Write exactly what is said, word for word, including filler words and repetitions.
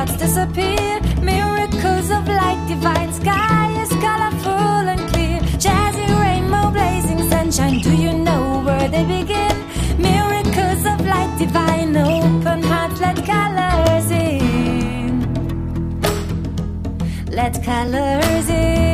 clouds disappear. Miracles of light divine, sky is colorful and clear. Jazzy rainbow, blazing sunshine, do you know where they begin? Miracles of light divine, open hearts, let colors in. Let colors in.